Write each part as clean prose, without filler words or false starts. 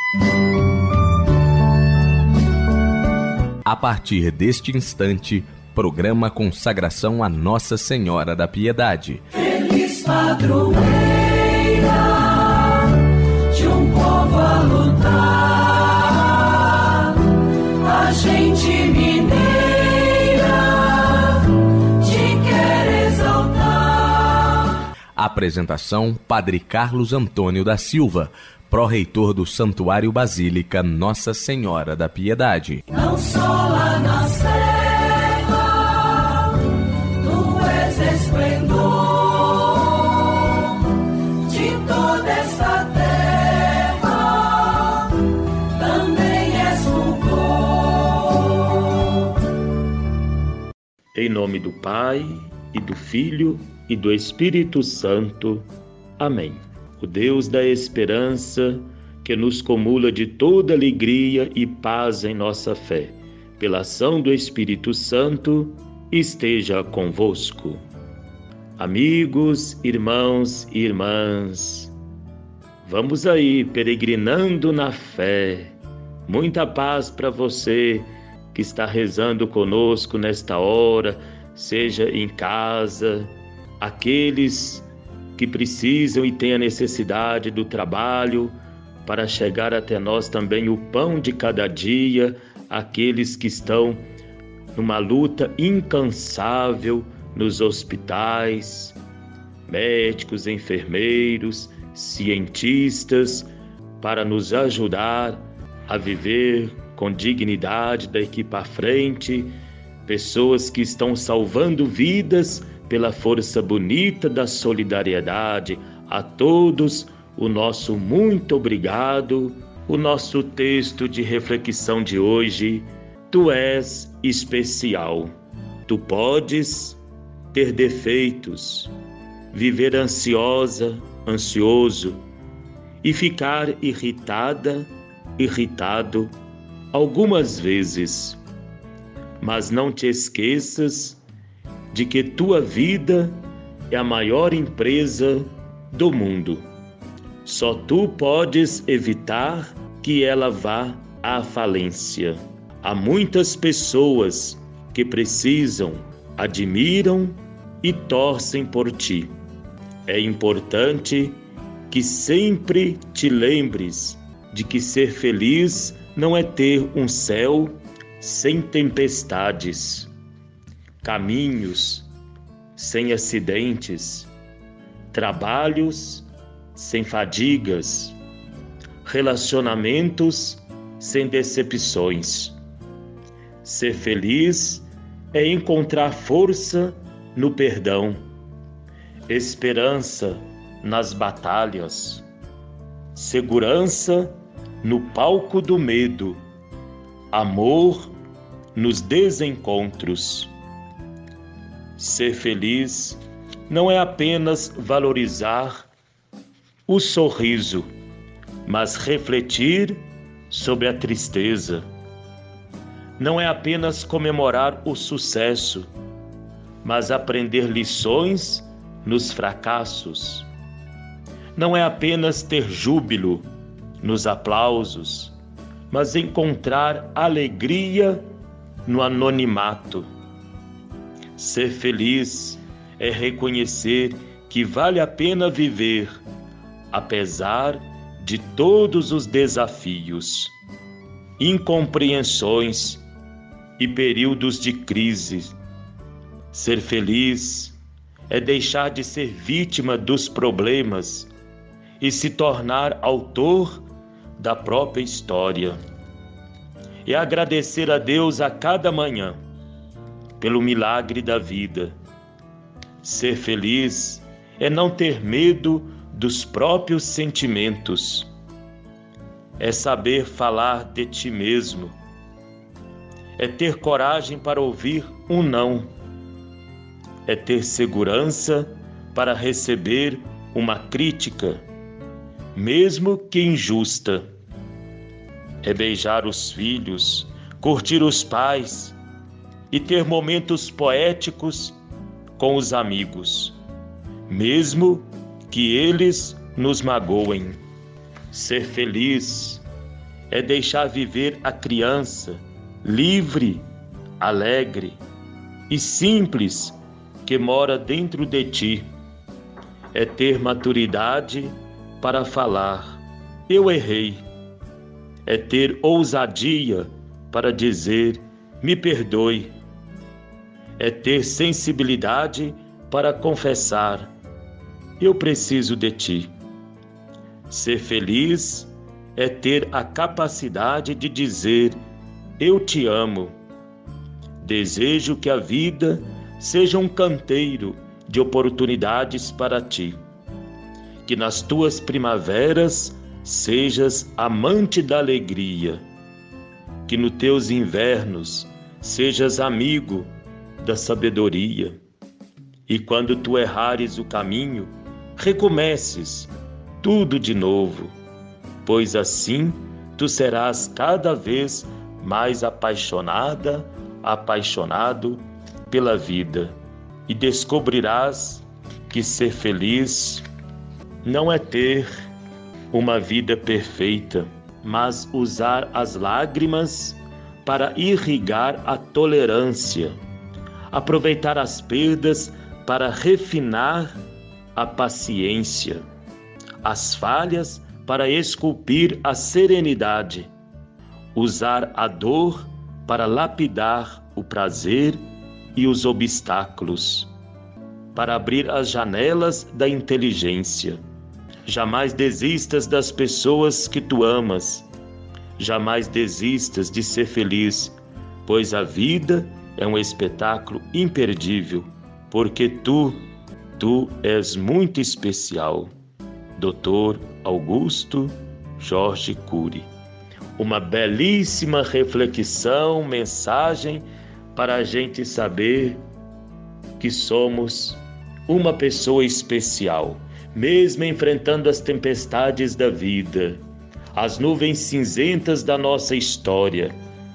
A partir deste instante, programa Consagração a Nossa Senhora da Piedade. Feliz padroeira de um povo a lutar, a gente mineira te quer exaltar. Apresentação: Padre Carlos Antônio da Silva, pró-reitor do Santuário Basílica Nossa Senhora da Piedade. Não só lá na serra, tu és esplendor de toda esta terra, também és fulgor. Em nome do Pai, e do Filho, e do Espírito Santo. Amém. O Deus da esperança, que nos comula de toda alegria e paz em nossa fé, pela ação do Espírito Santo, esteja convosco. Amigos, irmãos e irmãs, vamos aí peregrinando na fé. Muita paz para você que está rezando conosco nesta hora, seja em casa, aqueles que precisam e têm a necessidade do trabalho para chegar até nós também o pão de cada dia, aqueles que estão numa luta incansável nos hospitais, médicos, enfermeiros, cientistas, para nos ajudar a viver com dignidade daqui para frente, pessoas que estão salvando vidas pela força bonita da solidariedade. A todos o nosso muito obrigado. O nosso texto de reflexão de hoje: tu és especial. Tu podes ter defeitos, viver ansiosa, ansioso e ficar irritada, irritado algumas vezes, mas não te esqueças de que tua vida é a maior empresa do mundo. Só tu podes evitar que ela vá à falência. Há muitas pessoas que precisam, admiram e torcem por ti. É importante que sempre te lembres de que ser feliz não é ter um céu sem tempestades, caminhos sem acidentes, trabalhos sem fadigas, relacionamentos sem decepções. Ser feliz é encontrar força no perdão, esperança nas batalhas, segurança no palco do medo, amor nos desencontros. Ser feliz não é apenas valorizar o sorriso, mas refletir sobre a tristeza. Não é apenas comemorar o sucesso, mas aprender lições nos fracassos. Não é apenas ter júbilo nos aplausos, mas encontrar alegria no anonimato. Ser feliz é reconhecer que vale a pena viver, apesar de todos os desafios, incompreensões e períodos de crise. Ser feliz é deixar de ser vítima dos problemas e se tornar autor da própria história. É agradecer a Deus a cada manhã pelo milagre da vida. Ser feliz é não ter medo dos próprios sentimentos. É saber falar de ti mesmo. É ter coragem para ouvir um não. É ter segurança para receber uma crítica, mesmo que injusta. É beijar os filhos, curtir os pais e ter momentos poéticos com os amigos, mesmo que eles nos magoem. Ser feliz é deixar viver a criança, livre, alegre e simples que mora dentro de ti. É ter maturidade para falar: eu errei. É ter ousadia para dizer: me perdoe. É ter sensibilidade para confessar: eu preciso de ti. Ser feliz é ter a capacidade de dizer: eu te amo. Desejo que a vida seja um canteiro de oportunidades para ti. Que nas tuas primaveras sejas amante da alegria. Que nos teus invernos sejas amigo da sabedoria. E quando tu errares o caminho, recomeces tudo de novo, pois assim tu serás cada vez mais apaixonada, apaixonado pela vida, e descobrirás que ser feliz não é ter uma vida perfeita, mas usar as lágrimas para irrigar a tolerância, aproveitar as perdas para refinar a paciência, as falhas para esculpir a serenidade, usar a dor para lapidar o prazer e os obstáculos, para abrir as janelas da inteligência. Jamais desistas das pessoas que tu amas, jamais desistas de ser feliz, pois a vida é um espetáculo imperdível, porque tu és muito especial. Dr. Augusto Jorge Cury. Uma belíssima reflexão, mensagem para a gente saber que somos uma pessoa especial, mesmo enfrentando as tempestades da vida, as nuvens cinzentas da nossa história.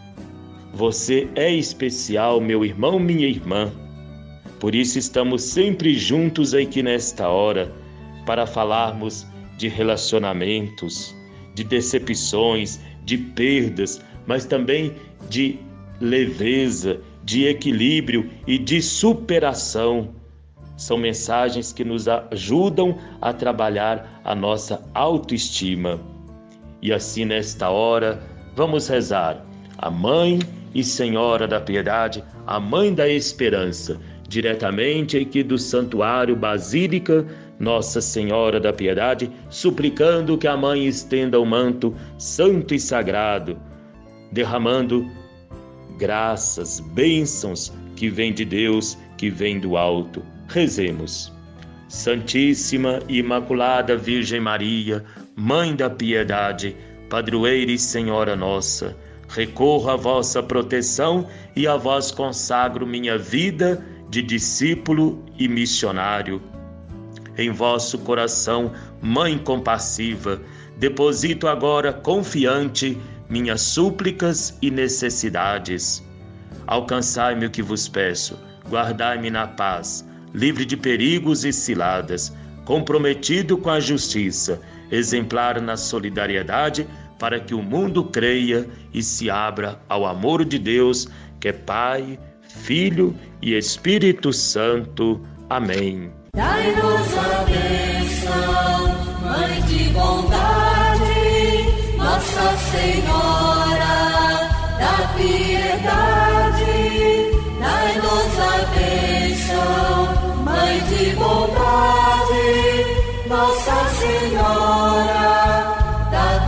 Você é especial, meu irmão, minha irmã. Por isso estamos sempre juntos aqui nesta hora, para falarmos de relacionamentos, de decepções, de perdas, mas também de leveza, de equilíbrio e de superação. São mensagens que nos ajudam a trabalhar a nossa autoestima. E assim, nesta hora, vamos rezar a Mãe e Senhora da Piedade, a Mãe da Esperança, diretamente aqui do Santuário Basílica Nossa Senhora da Piedade, suplicando que a Mãe estenda o manto santo e sagrado, derramando graças, bênçãos que vêm de Deus, que vêm do alto. Rezemos. Santíssima e Imaculada Virgem Maria, Mãe da Piedade, Padroeira e Senhora nossa, recorro à vossa proteção e a vós consagro minha vida de discípulo e missionário. Em vosso coração, Mãe compassiva, deposito agora confiante minhas súplicas e necessidades. Alcançai-me o que vos peço, guardai-me na paz, livre de perigos e ciladas, comprometido com a justiça, exemplar na solidariedade, para que o mundo creia e se abra ao amor de Deus, que é Pai, Filho e Espírito Santo. Amém. Dai-nos a bênção, Mãe de bondade, Nossa Senhora da Piedade. Dai-nos a bênção, Mãe de bondade, Nossa Senhora da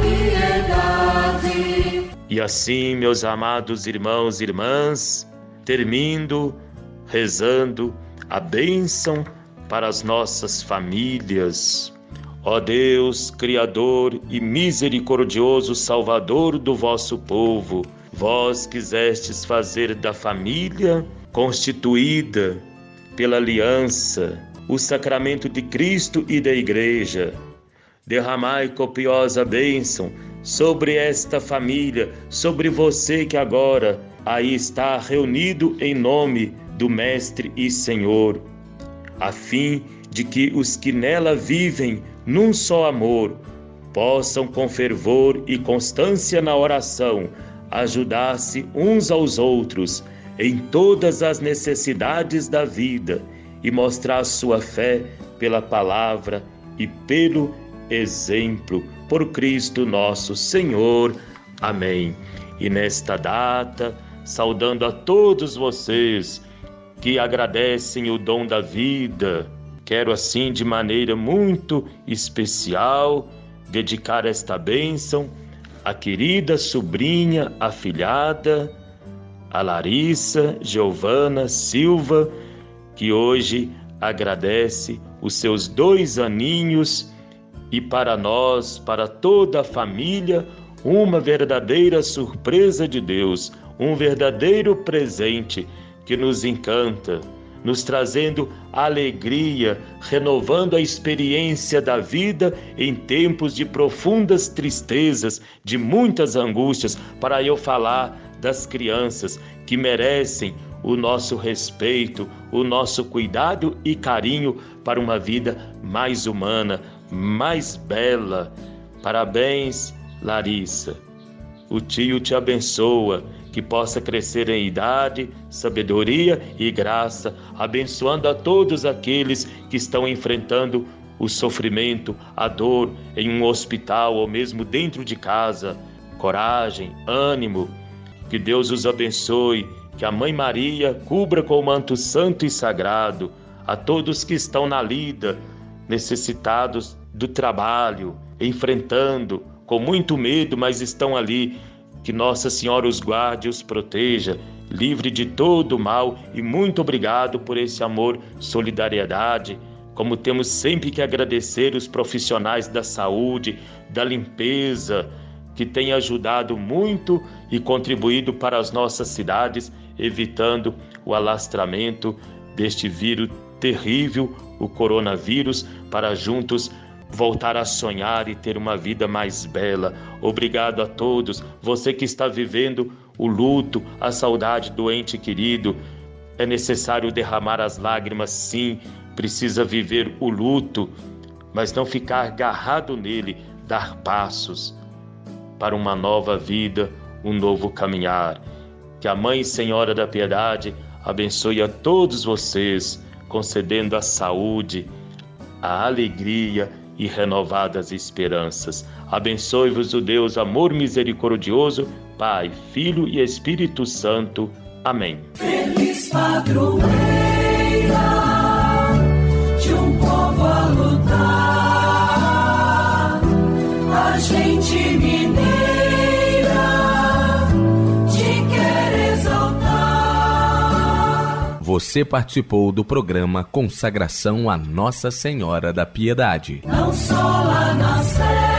Piedade. E assim, meus amados irmãos e irmãs, termino rezando a bênção para as nossas famílias. Ó Deus, Criador e misericordioso Salvador do vosso povo, vós quisestes fazer da família constituída pela aliança, o sacramento de Cristo e da Igreja. Derramai copiosa bênção sobre esta família, sobre você que agora aí está reunido em nome do Mestre e Senhor, a fim de que os que nela vivem num só amor possam com fervor e constância na oração ajudar-se uns aos outros em todas as necessidades da vida e mostrar sua fé pela palavra e pelo exemplo, por Cristo nosso Senhor. Amém. E nesta data, saudando a todos vocês que agradecem o dom da vida, quero assim de maneira muito especial dedicar esta bênção à querida sobrinha afilhada, a Larissa Giovana Silva, que hoje agradece os seus 2 aninhos, e para nós, para toda a família, uma verdadeira surpresa de Deus, um verdadeiro presente que nos encanta, nos trazendo alegria, renovando a experiência da vida em tempos de profundas tristezas, de muitas angústias, para eu falar das crianças que merecem o nosso respeito, o nosso cuidado e carinho para uma vida mais humana, mais bela. Parabéns, Larissa. O tio te abençoa, que possa crescer em idade, sabedoria e graça, abençoando a todos aqueles que estão enfrentando o sofrimento, a dor em um hospital ou mesmo dentro de casa. Coragem, ânimo, que Deus os abençoe, que a Mãe Maria cubra com o manto santo e sagrado a todos que estão na lida, necessitados do trabalho, enfrentando com muito medo, mas estão ali. Que Nossa Senhora os guarde e os proteja, livre de todo mal, e muito obrigado por esse amor, solidariedade. Como temos sempre que agradecer os profissionais da saúde, da limpeza, que têm ajudado muito e contribuído para as nossas cidades, evitando o alastramento deste vírus terrível, o coronavírus, para juntos voltar a sonhar e ter uma vida mais bela. Obrigado a todos. Você que está vivendo o luto, a saudade do ente querido, é necessário derramar as lágrimas, sim, precisa viver o luto, mas não ficar agarrado nele, dar passos para uma nova vida, um novo caminhar. Que a Mãe Senhora da Piedade abençoe a todos vocês, concedendo a saúde, a alegria e renovadas esperanças. Abençoe-vos o Deus amor misericordioso, Pai, Filho e Espírito Santo. Amém. Feliz padroeira de um povo a lutar, a gente mineira te quer exaltar. Você participou do programa Consagração a Nossa Senhora da Piedade. Não só lá na Sé